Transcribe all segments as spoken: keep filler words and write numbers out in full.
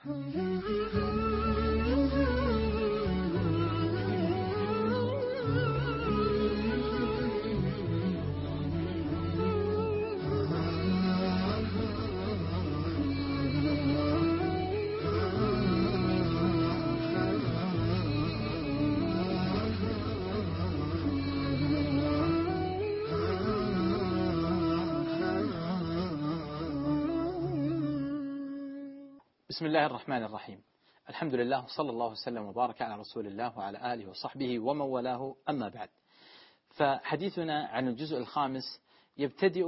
بسم الله الرحمن الرحيم. الحمد لله صلى الله وسلم وبارك على رسول الله وعلى آله وصحبه ومن والاه، أما بعد. فحديثنا عن الجزء الخامس يبتدئ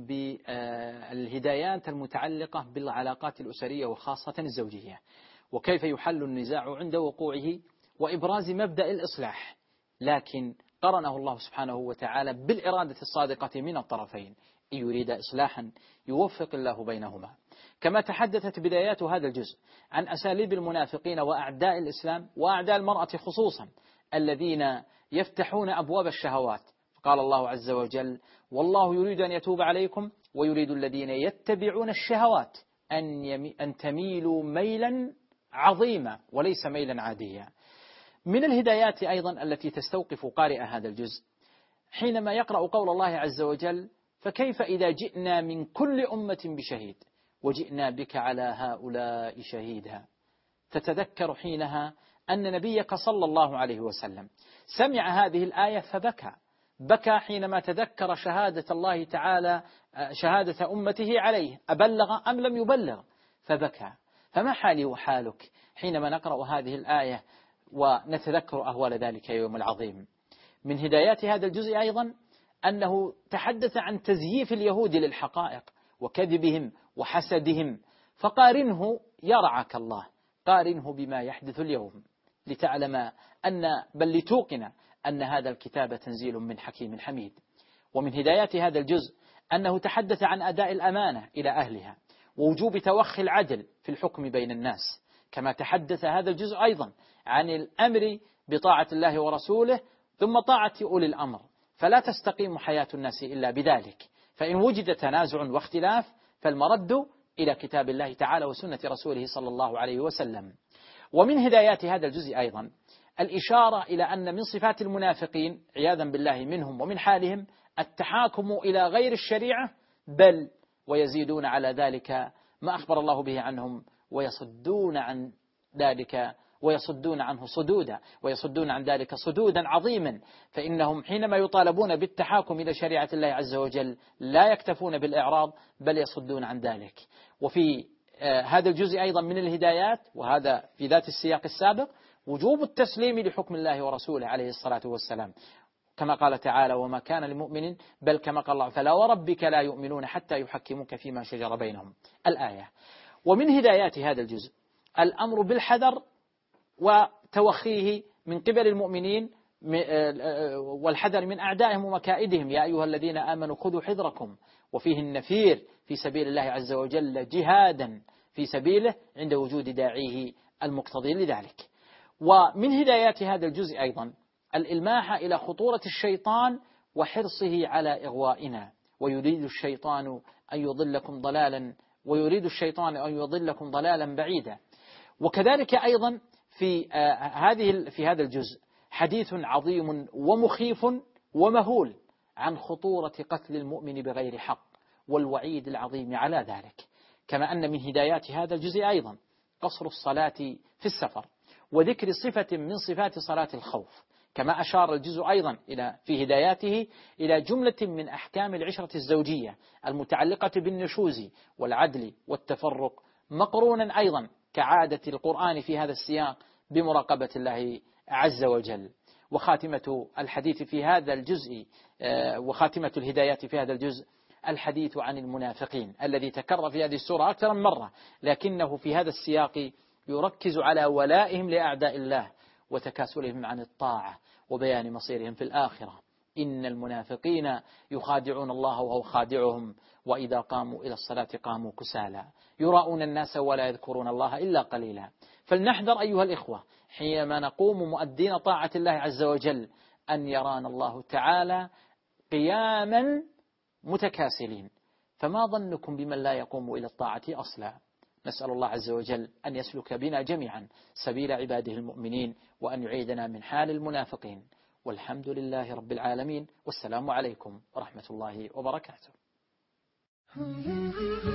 بالهدايات المتعلقة بالعلاقات الأسرية وخاصة الزوجية، وكيف يحل النزاع عند وقوعه، وإبراز مبدأ الإصلاح، لكن قرنه الله سبحانه وتعالى بالإرادة الصادقة من الطرفين، إن يريد إصلاحا يوفق الله بينهما. كما تحدثت بدايات هذا الجزء عن أساليب المنافقين وأعداء الإسلام وأعداء المرأة خصوصا، الذين يفتحون أبواب الشهوات. قال الله عز وجل: والله يريد أن يتوب عليكم ويريد الذين يتبعون الشهوات أن, أن تميلوا ميلا عظيما وليس ميلا عاديا. من الهدايات أيضا التي تستوقف قارئ هذا الجزء حينما يقرأ قول الله عز وجل: فكيف إذا جئنا من كل أمة بشهيد وجئنا بك على هؤلاء شهيدا. تتذكر حينها أن نبيك صلى الله عليه وسلم سمع هذه الآية فبكى، بكى حينما تذكر شهادة الله تعالى، شهادة أمته عليه، أبلغ أم لم يبلغ، فبكى. فما حالي وحالك حينما نقرأ هذه الآية ونتذكر أهوال ذلك اليوم العظيم؟ من هدايات هذا الجزء أيضا أنه تحدث عن تزييف اليهود للحقائق وكذبهم وحسدهم، فقارنه يرعاك الله، قارنه بما يحدث اليوم لتعلم أن بل لتوقن أن هذا الكتاب تنزيل من حكيم حميد. ومن هدايات هذا الجزء أنه تحدث عن أداء الأمانة إلى أهلها ووجوب توخي العدل في الحكم بين الناس. كما تحدث هذا الجزء أيضا عن الأمر بطاعة الله ورسوله ثم طاعة أولي الأمر، فلا تستقيم حياة الناس إلا بذلك. فإن وجد تنازع واختلاف فالمرد إلى كتاب الله تعالى وسنة رسوله صلى الله عليه وسلم. ومن هدايات هذا الجزء أيضا الإشارة إلى أن من صفات المنافقين عياذا بالله منهم ومن حالهم التحاكم إلى غير الشريعة، بل ويزيدون على ذلك ما أخبر الله به عنهم ويصدون عن ذلك ويصدون عنه صدودا ويصدون عن ذلك صدودا عظيما. فإنهم حينما يطالبون بالتحاكم إلى شريعة الله عز وجل لا يكتفون بالإعراض بل يصدون عن ذلك. وفي آه هذا الجزء أيضا من الهدايات، وهذا في ذات السياق السابق، وجوب التسليم لحكم الله ورسوله عليه الصلاة والسلام، كما قال تعالى: وما كان لمؤمن، بل كما قال الله: فلا وربك لا يؤمنون حتى يحكموك فيما شجر بينهم، الآية. ومن هدايات هذا الجزء الأمر بالحذر وتوخيه من قبل المؤمنين والحذر من أعدائهم ومكائدهم. يا أيها الذين آمنوا خذوا حذركم. وفيه النفير في سبيل الله عز وجل جهادا في سبيله عند وجود داعيه المقتضي لذلك. ومن هدايات هذا الجزء أيضا الإلماح إلى خطورة الشيطان وحرصه على إغوائنا. ويريد الشيطان أن يضلكم ضلالا ويريد الشيطان أن يضلكم ضلالا بعيدا. وكذلك أيضا في هذه في هذا الجزء حديث عظيم ومخيف ومهول عن خطورة قتل المؤمن بغير حق والوعيد العظيم على ذلك. كما أن من هدايات هذا الجزء أيضا قصر الصلاة في السفر وذكر صفة من صفات صلاة الخوف. كما أشار الجزء أيضا إلى في هداياته إلى جملة من أحكام العشرة الزوجية المتعلقة بالنشوز والعدل والتفرق، مقرونا أيضا كعادة القرآن في هذا السياق بمراقبة الله عز وجل. وخاتمة الحديث في هذا الجزء وخاتمة الهدايات في هذا الجزء الحديث عن المنافقين الذي تكرر في هذه السورة أكثر من مرة، لكنه في هذا السياق يركز على ولائهم لأعداء الله وتكاسلهم عن الطاعة وبيان مصيرهم في الآخرة. إن المنافقين يخادعون الله وهو خادعهم وإذا قاموا إلى الصلاة قاموا كسالى يراؤون الناس ولا يذكرون الله إلا قليلا. فلنحذر أيها الإخوة حينما نقوم مؤدين طاعة الله عز وجل أن يرانا الله تعالى قياما متكاسلين. فما ظنكم بمن لا يقوم إلى الطاعة أصلا؟ نسأل الله عز وجل أن يسلك بنا جميعا سبيل عباده المؤمنين، وأن يعيدنا من حال المنافقين. والحمد لله رب العالمين، والسلام عليكم ورحمة الله وبركاته.